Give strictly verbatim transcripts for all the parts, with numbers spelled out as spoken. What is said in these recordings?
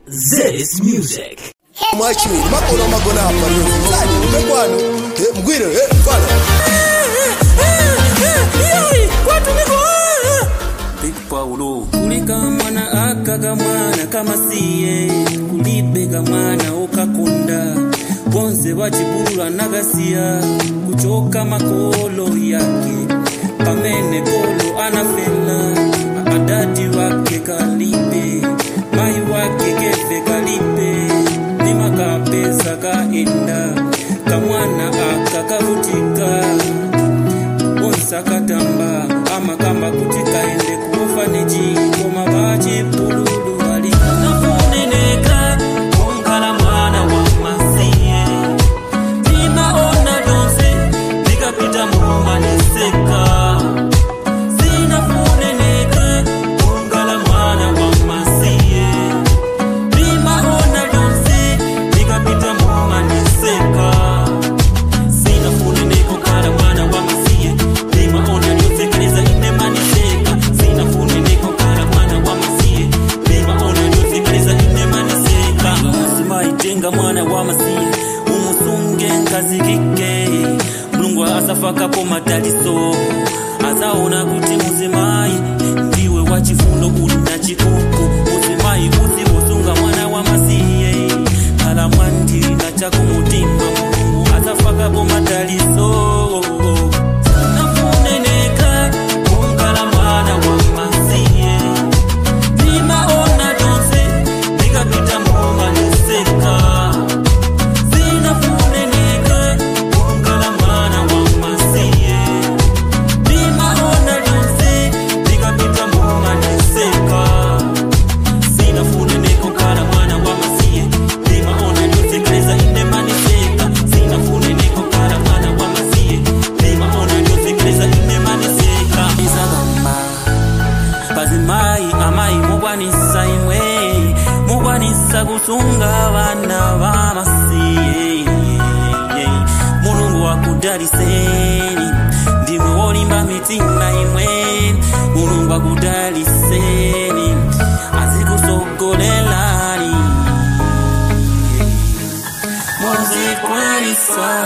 This music. Machi, makolo magona hapa leo. Sasa mkwano, eh mgwire, eh fala. Kwatu niko. Big Paulo. Kulika mwana akaga mwana kama siye. Kulibega mwana okakunda. Bonze wachibulula nagasia. Kuchoka makolo yake. Pamene kolo anafela. Adadi wake kalibe. Mai wake kefe kalibe. Nima kapesa kaenda. Kamwana akakavutika. Bonsa katamba. Ama kamba kutika ende kuofaneji. Koma baji pululu wali. Nafuneneka. Kongala mwana wa masiye. Nima ona donse. Nika pita muhuma niseka. Mwana wa masiye umusunge nkazikike Mulungu asafaka po mataliso azaona kuti muzimai ndiwe wachifundo uli na chikuku muzimai uzi usunga mwana wa masiye kala mwandi na chako mutima Mulungu asafaka po mataliso nafuneneka kungala mwana wa masiye nima ona donse nikapita muhuma niseka kusunga wana wa masiye Mulungu akudaliseni ndiwe wolimba mitima imwe Mulungu akudaliseni azikusogolelani muzikwelisa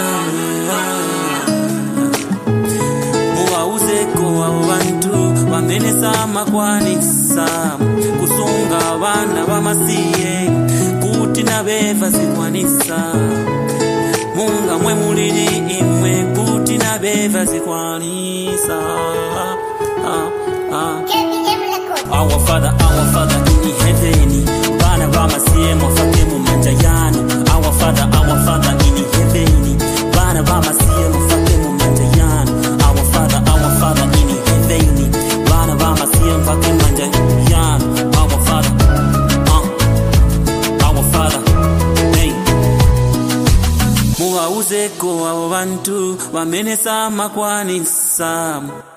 muwauzeko abo bantu bamenesa makwanisa kusunga wana wa masiye kuti nabeva zikwanisa Munga mwe mulili imwe kuti nabeva zikwanisa ah, ah. Our Father, our Father in heaven Bana wa masiye mufake mu manjayano Our Father, our Father in heaven Bana wa masiye mufake mu manjayano Our Father, our Father in heaven Bana wa masiye mufake mu manjayano Our Father Muwauzeko abo bantu bamenesa makwanisa